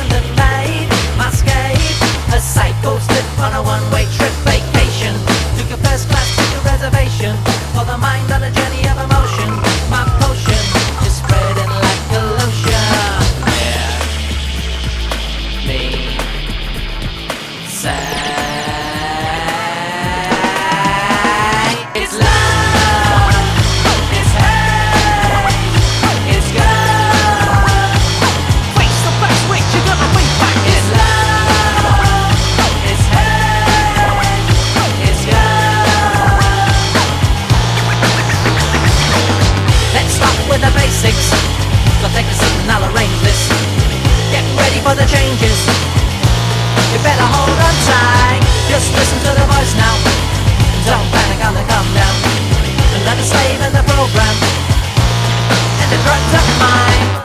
London made my escape. A cycle slip on a one-way trip vacation. Took a first class ticket reservation for the mind on a journey of emotion. My potion is spreading like a lotion. Hear me say, it's love, it's hate, it's God. Face the first switch, you gotta bring back. It's love, it's hate, it's God. Let's start with the basics. So take a seat and I'll arrange this. Get ready for the changes. You better hold on tight. Just listen to the voice now. Don't panic on the come down. Another slave in the program, and the drugs of mine.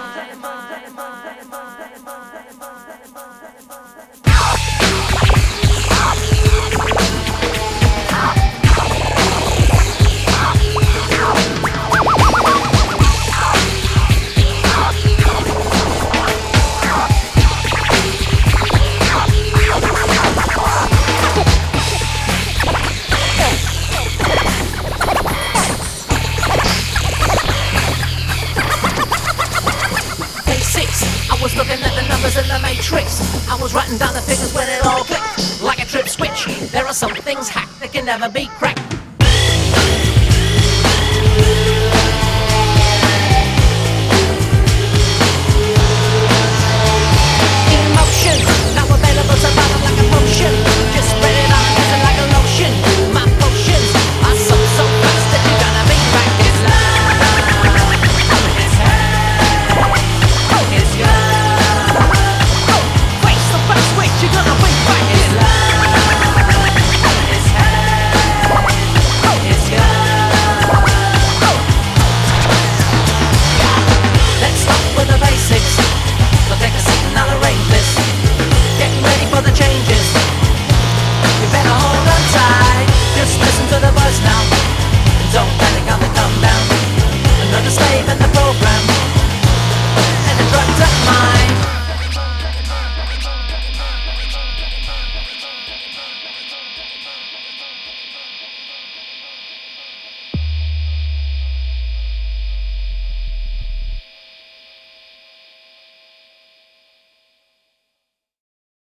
I was looking at the numbers in the matrix. I was writing down the figures when it all clicked. Like a trip switch, there are some things hacked that can never be cracked.